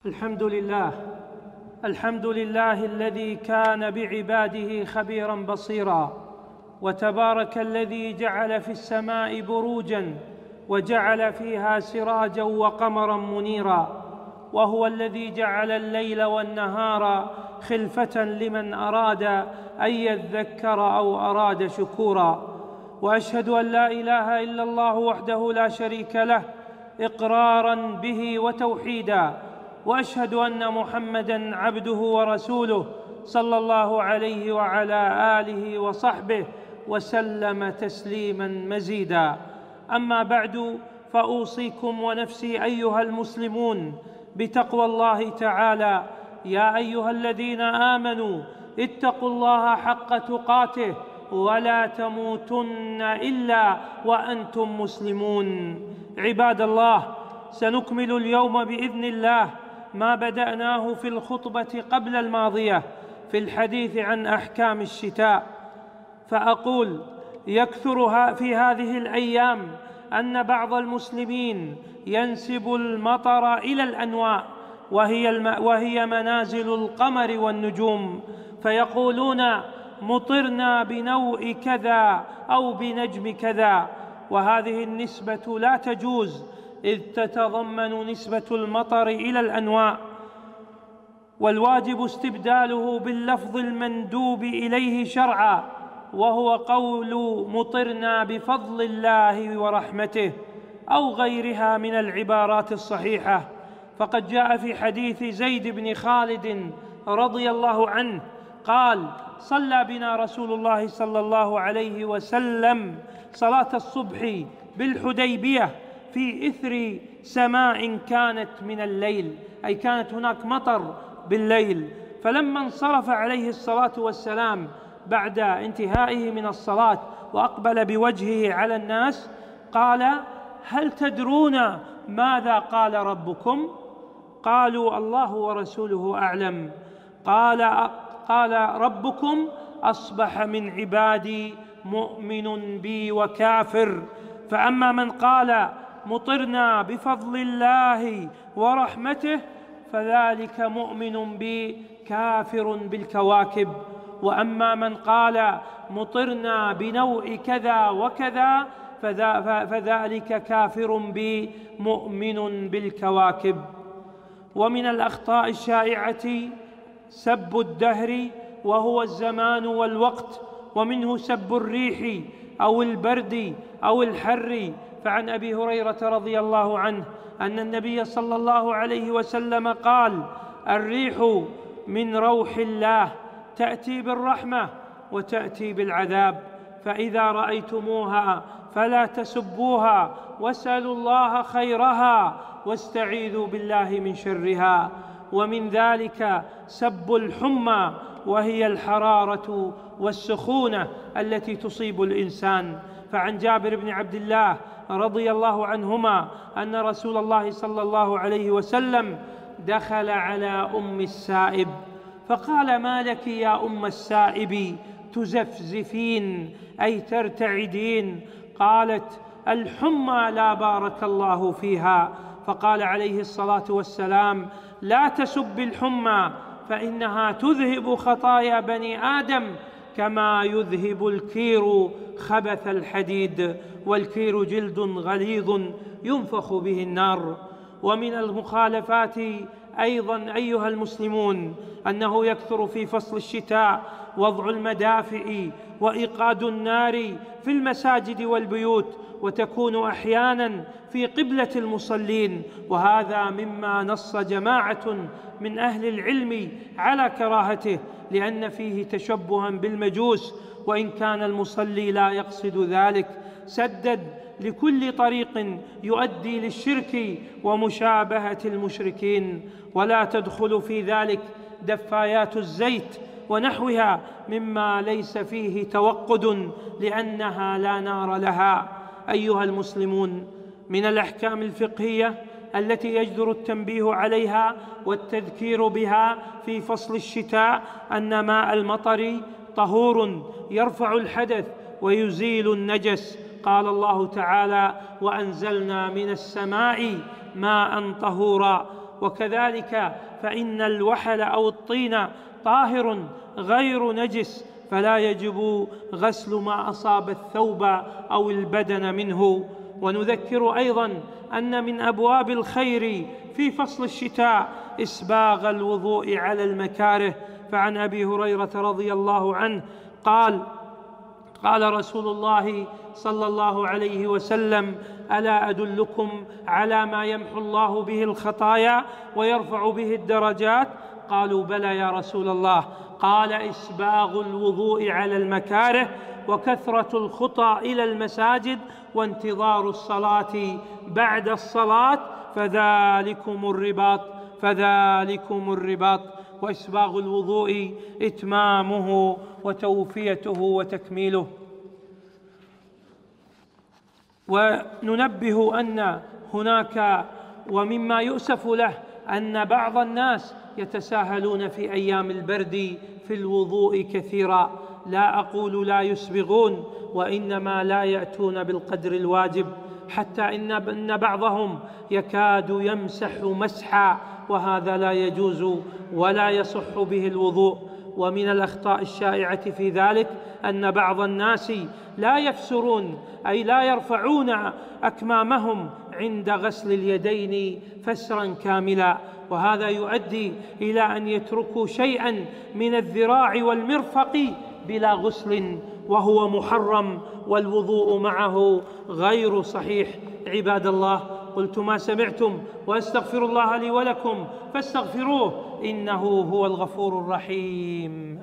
الحمد لله الذي كان بعباده خبيرا بصيرا، وتبارك الذي جعل في السماء بروجا وجعل فيها سراجا وقمرا منيرا، وهو الذي جعل الليل والنهار خلفة لمن أراد أن يذكر أو أراد شكورا. وأشهد أن لا إله إلا الله وحده لا شريك له إقرارا به وتوحيدا، وأشهد أن محمدًا عبده ورسوله صلى الله عليه وعلى آله وصحبه وسلم تسليماً مزيداً. أما بعد، فأوصيكم ونفسي أيها المسلمون بتقوى الله تعالى. يا أيها الذين آمنوا اتقوا الله حق تقاته ولا تموتن إلا وأنتم مسلمون. عباد الله، سنكمل اليوم بإذن الله ما بدأناه في الخطبة قبل الماضية في الحديث عن أحكام الشتاء، فأقول: يكثر في هذه الأيام أن بعض المسلمين ينسب المطر إلى الأنواء، وهي منازل القمر والنجوم، فيقولون: مطرنا بنوء كذا أو بنجم كذا، وهذه النسبة لا تجوز، إذ تتضمن نسبة المطر إلى الأنواء، والواجب استبداله باللفظ المندوب إليه شرعا، وهو قول مطرنا بفضل الله ورحمته، أو غيرها من العبارات الصحيحة. فقد جاء في حديث زيد بن خالد رضي الله عنه قال: صلى بنا رسول الله صلى الله عليه وسلم صلاة الصبح بالحديبية في إثر سماء كانت من الليل، أي كانت هناك مطر بالليل. فلما انصرف عليه الصلاة والسلام بعد انتهائه من الصلاة وأقبل بوجهه على الناس قال: هل تدرون ماذا قال ربكم؟ قالوا: الله ورسوله أعلم. قال: ربكم أصبح من عبادي مؤمن بي وكافر، فأما من قال مطرنا بفضل الله ورحمته فذلك مؤمن بي كافر بالكواكب، وأما من قال مطرنا بنوء كذا وكذا فذلك كافر بي مؤمن بالكواكب. ومن الأخطاء الشائعة سب الدهر، وهو الزمان والوقت، ومنه سب الريح أو البرد أو الحر. فعن أبي هريرة رضي الله عنه أن النبي صلى الله عليه وسلم قال: الريح من روح الله تأتي بالرحمة وتأتي بالعذاب، فإذا رأيتموها فلا تسبوها، واسألوا الله خيرها واستعيذوا بالله من شرها. ومن ذلك سب الحمى، وهي الحرارة والسخونة التي تصيب الإنسان. فعن جابر بن عبد الله رضي الله عنهما أن رسول الله صلى الله عليه وسلم دخل على أم السائب فقال: ما لك يا أم السائب تزفزفين، أي ترتعدين؟ قالت: الحمى لا بارك الله فيها. فقال عليه الصلاة والسلام: لا تسب الحمى، فإنها تذهب خطايا بني آدم كما يذهب الكير خبث الحديد، والكير جلد غليظ ينفخ به النار. ومن المخالفات أيضا أيها المسلمون أنه يكثر في فصل الشتاء وضع المدافئ وإيقاد النار في المساجد والبيوت، وتكون أحيانا في قبلة المصلين، وهذا مما نص جماعة من أهل العلم على كراهته، لأن فيه تشبها بالمجوس، وإن كان المصلي لا يقصد ذلك. سدد لكل طريق يؤدي للشرك ومشابهة المشركين، ولا تدخل في ذلك دفايات الزيت ونحوها مما ليس فيه توقد، لأنها لا نار لها. أيها المسلمون، من الأحكام الفقهية التي يجدر التنبيه عليها والتذكير بها في فصل الشتاء أن ماء المطر طهور يرفع الحدث ويزيل النجس. قال الله تعالى: وأنزلنا من السماء ماء طهورا. وكذلك فإن الوحل أو الطين طاهر غير نجس، فلا يجب غسل ما أصاب الثوب أو البدن منه. ونذكر أيضا أن من أبواب الخير في فصل الشتاء إسباغ الوضوء على المكاره، فعن أبي هريرة رضي الله عنه قال رسول الله صلى الله عليه وسلم: ألا أدلكم على ما يمحو الله به الخطايا ويرفع به الدرجات؟ قالوا: بلى يا رسول الله. قال: إسباغ الوضوء على المكاره، وكثرة الخطى إلى المساجد، وانتظار الصلاة بعد الصلاة، فذلكم الرباط. وإسباغ الوضوء إتمامه وتوفيته وتكميله. وننبه أن هناك ومما يؤسف له أن بعض الناس يتساهلون في أيام البرد في الوضوء كثيرا. لا أقول لا يسبغون، وإنما لا يأتون بالقدر الواجب، حتى إن بعضهم يكاد يمسح مسحا، وهذا لا يجوز ولا يصح به الوضوء. ومن الأخطاء الشائعة في ذلك أن بعض الناس لا يفسرون، أي لا يرفعون أكمامهم عند غسل اليدين فسرا كاملا، وهذا يؤدي إلى أن يتركوا شيئا من الذراع والمرفق بلا غسل، وهو محرم، والوضوء معه غير صحيح. عباد الله، قلت ما سمعتم، وأستغفر الله لي ولكم فاستغفروه، إنه هو الغفور الرحيم.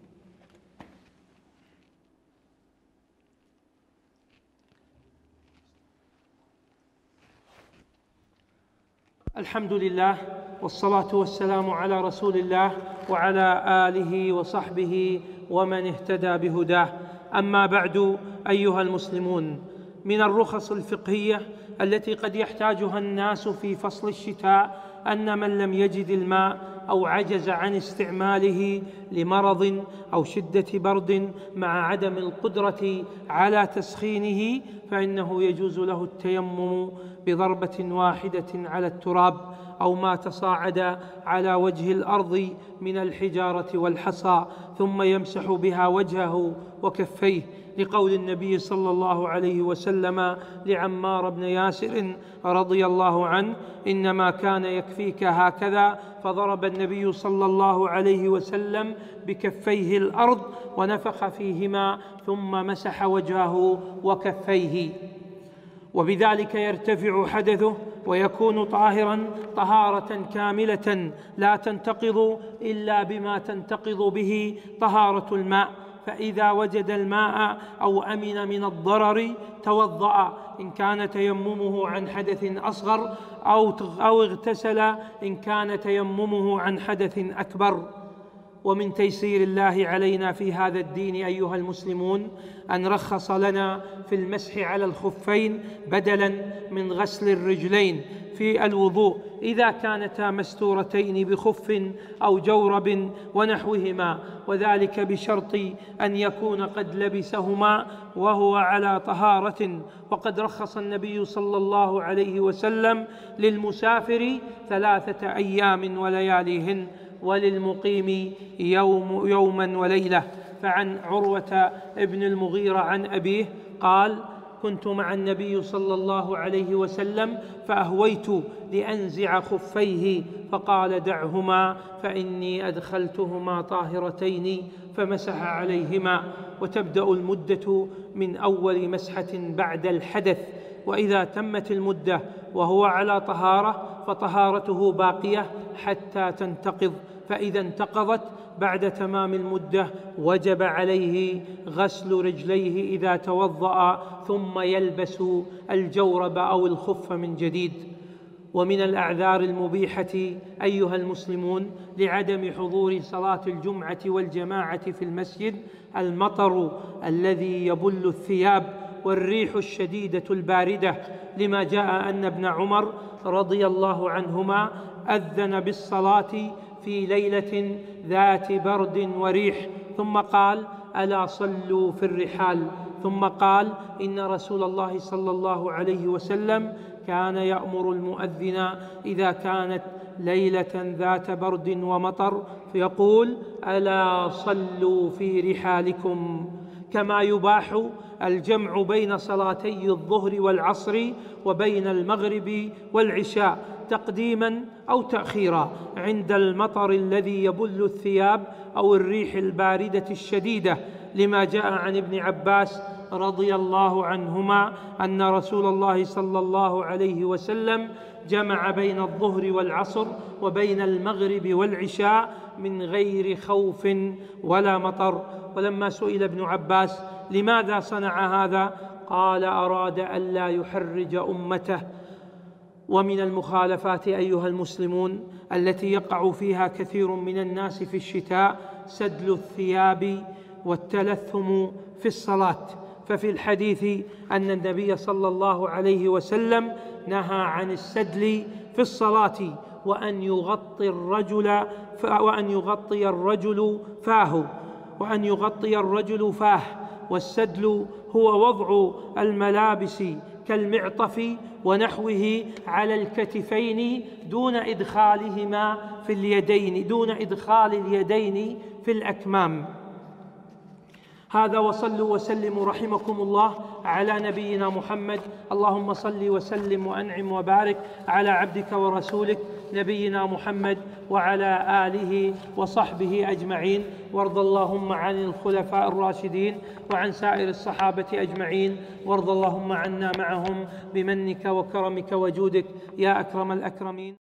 الحمد لله، والصلاة والسلام على رسول الله وعلى آله وصحبه ومن اهتدى بهداه. أما بعد، أيها المسلمون، من الرخص الفقهية التي قد يحتاجها الناس في فصل الشتاء أن من لم يجد الماء أو عجز عن استعماله لمرض أو شدة برد مع عدم القدرة على تسخينه، فإنه يجوز له التيمم بضربة واحدة على التراب أو ما تصاعد على وجه الأرض من الحجارة والحصى، ثم يمسح بها وجهه وكفيه، لقول النبي صلى الله عليه وسلم لعمار بن ياسر رضي الله عنه: إنما كان يكفيك هكذا. فضرب النبي صلى الله عليه وسلم بكفيه الأرض ونفخ فيهما، ثم مسح وجهه وكفيه، وبذلك يرتفع حدثه ويكون طاهرا طهارة كاملة لا تنتقض إلا بما تنتقض به طهارة الماء. فإذا وجد الماء أو أمن من الضرر توضأ إن كان تيممه عن حدث أصغر، أو اغتسل إن كان تيممه عن حدث أكبر. ومن تيسير الله علينا في هذا الدين أيها المسلمون أن رخص لنا في المسح على الخفين بدلا من غسل الرجلين في الوضوء إذا كانتا مستورتين بخف أو جورب ونحوهما، وذلك بشرط أن يكون قد لبسهما وهو على طهارة. وقد رخص النبي صلى الله عليه وسلم للمسافر 3 أيام ولياليهن، وللمقيم يوما وليلة. فعن عروة ابن المغيرة عن أبيه قال: كنت مع النبي صلى الله عليه وسلم فأهويت لأنزع خفيه، فقال: دعهما فإني أدخلتهما طاهرتين، فمسح عليهما. وتبدأ المدة من أول مسحة بعد الحدث، وإذا تمت المدة وهو على طهارة فطهارته باقية حتى تنتقض، فإذا انتقضت بعد تمام المدة وجب عليه غسل رجليه إذا توضأ، ثم يلبس الجورب أو الخف من جديد. ومن الأعذار المبيحة أيها المسلمون لعدم حضور صلاة الجمعة والجماعة في المسجد المطر الذي يبل الثياب والريح الشديدة الباردة، لما جاء أن ابن عمر رضي الله عنهما أذن بالصلاة في ليلة ذات برد وريح، ثم قال: ألا صلوا في الرحال. ثم قال: إن رسول الله صلى الله عليه وسلم كان يأمر المؤذن إذا كانت ليلة ذات برد ومطر فيقول: ألا صلوا في رحالكم. كما يباح الجمع بين صلاتي الظهر والعصر وبين المغرب والعشاء تقديما أو تأخيرا عند المطر الذي يبل الثياب أو الريح الباردة الشديدة، لما جاء عن ابن عباس رضي الله عنهما أن رسول الله صلى الله عليه وسلم جمع بين الظهر والعصر وبين المغرب والعشاء من غير خوف ولا مطر. ولما سئل ابن عباس لماذا صنع هذا قال: أراد ألا يحرج أمته. ومن المخالفات أيها المسلمون التي يقع فيها كثير من الناس في الشتاء سدل الثياب والتلثم في الصلاة. ففي الحديث أن النبي صلى الله عليه وسلم نهى عن السدل في الصلاة وأن يغطي الرجل فاه. والسدل هو وضع الملابس كالمعطف ونحوه على الكتفين دون إدخال اليدين في الأكمام. هذا، وصلوا وسلموا رحمكم الله على نبينا محمد. اللهم صل وسلم وأنعم وبارك على عبدك ورسولك نبينا محمد وعلى آله وصحبه أجمعين. وارض اللهم عن الخلفاء الراشدين وعن سائر الصحابة أجمعين، وارض اللهم عنا معهم بمنك وكرمك وجودك يا أكرم الأكرمين.